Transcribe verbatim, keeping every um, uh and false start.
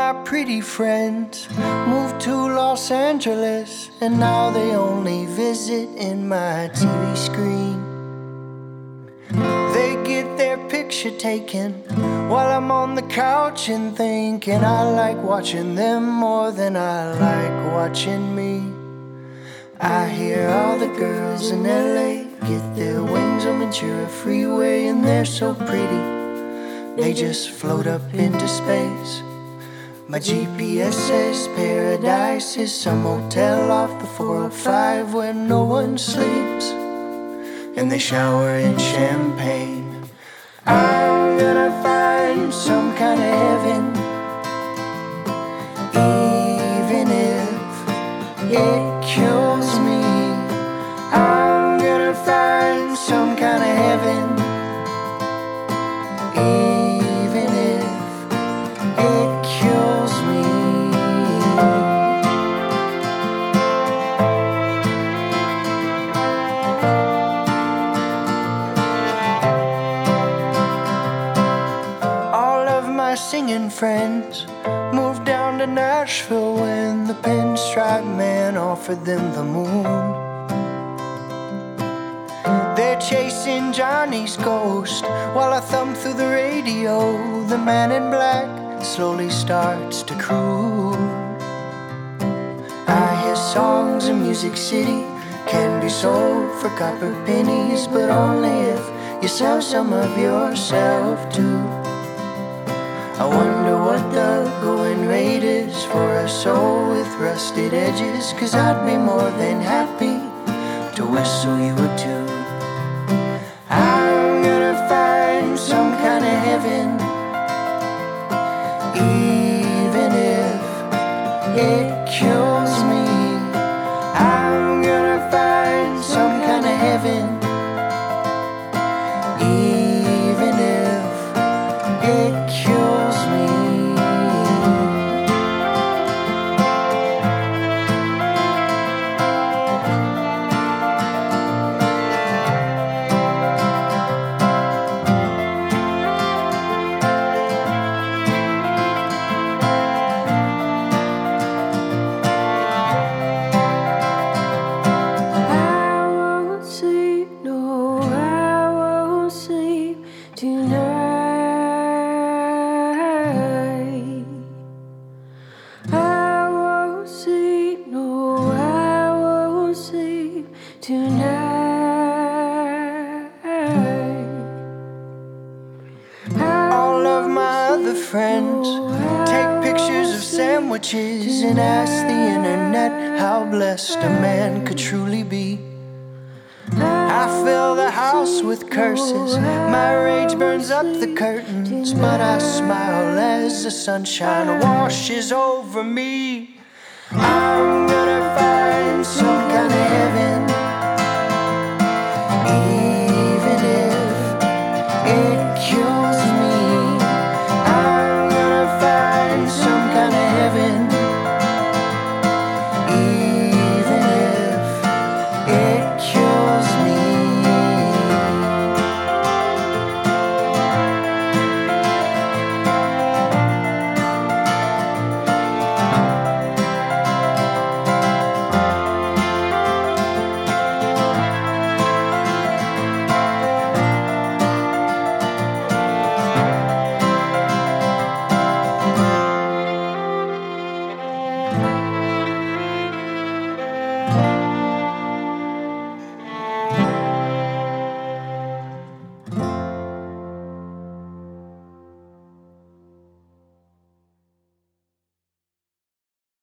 my pretty friends moved to Los Angeles, and now they only visit in my T V screen. They get their picture taken while I'm on the couch and thinking I like watching them more than I like watching me. I hear all the girls in L A get their wings on Ventura Freeway, and they're so pretty, they just float up into space. My G P S says paradise is some hotel off the four oh five where no one sleeps and they shower in champagne. I'm gonna find some kind of heaven, even if it kills me. I'm gonna find some kind of heaven, even if it kills me. All of my singing friends moved down to Nashville when the Pinstripe Man offered them the moon. They're chasing Johnny's ghost while I thumb through the radio. The man in black slowly starts to croon. I hear songs in Music City can be sold for copper pennies, but only if you sell some of yourself too. I wonder what the going rate is for a soul with rusted edges, 'cause I'd be more than happy to whistle you a tune. I'm gonna find some kind of heaven, even if it kills me. I'm gonna find some kind of heaven, even if it kills me. All of my other friends take pictures of sandwiches and ask the internet how blessed a man could truly be. I fill the house with curses, my rage burns up the curtains, but I smile as the sunshine washes over me. I'm gonna find some kind of heaven,